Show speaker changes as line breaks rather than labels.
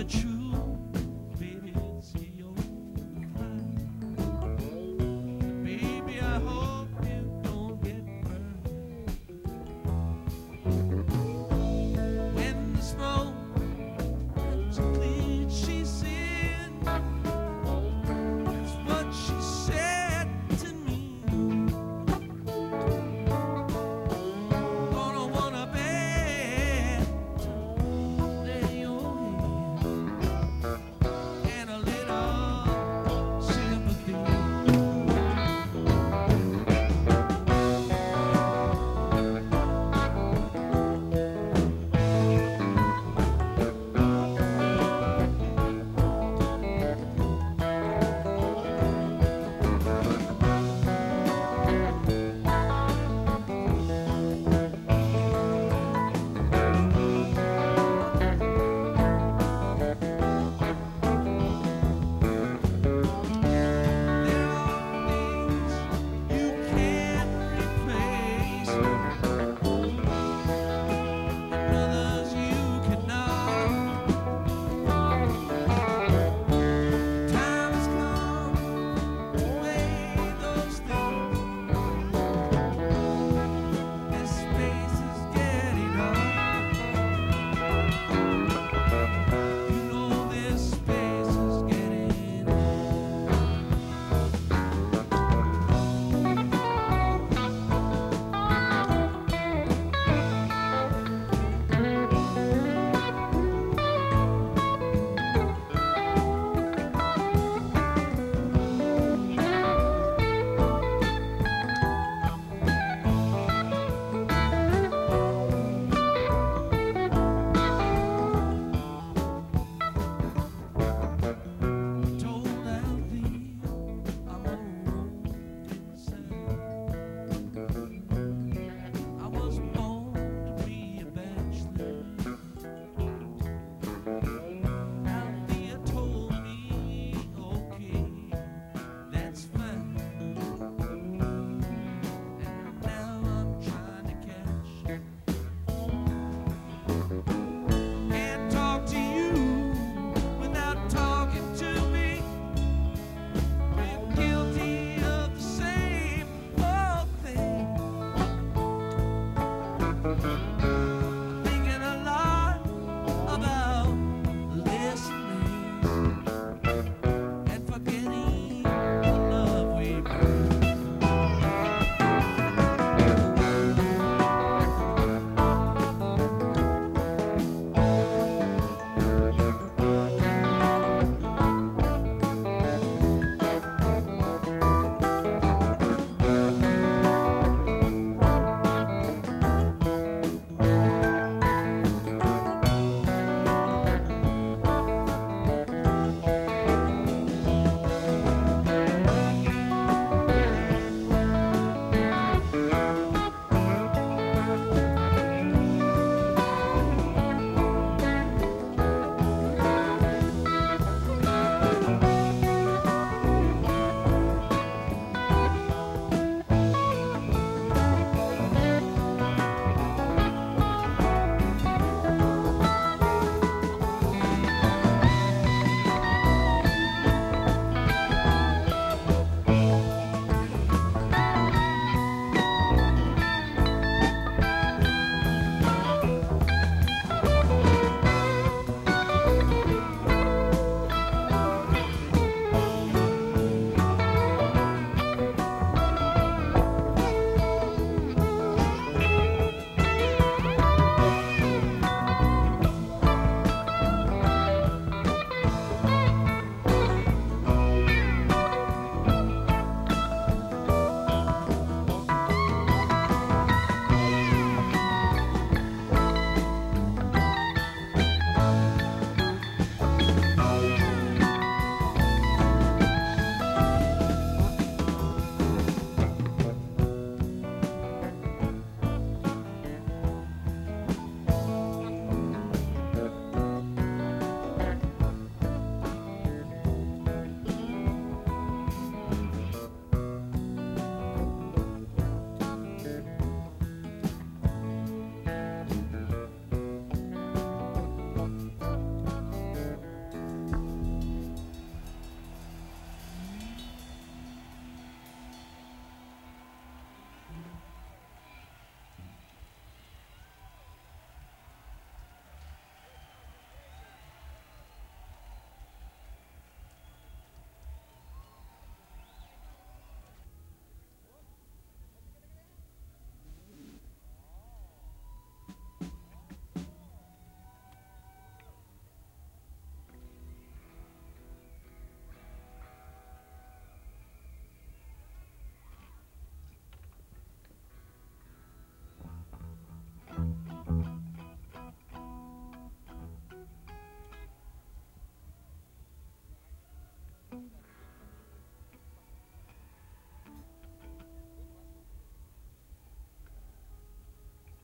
truth, baby, it's your crime. Baby, I hope you don't get burned. When the smoke is cleared, she said, that's what she said to me. Gonna wanna bet lay your head and a little sympathy. There are things you can't replace, and others you cannot. Time has come to weigh those things. This space is getting hard. You know this space is getting told Althea I'm old inside. I was born to be a bachelor. Althea told me, okay, that's fine. And now I'm trying to catch up. Can't talk to you without talking to me. We're guilty of the same old thing.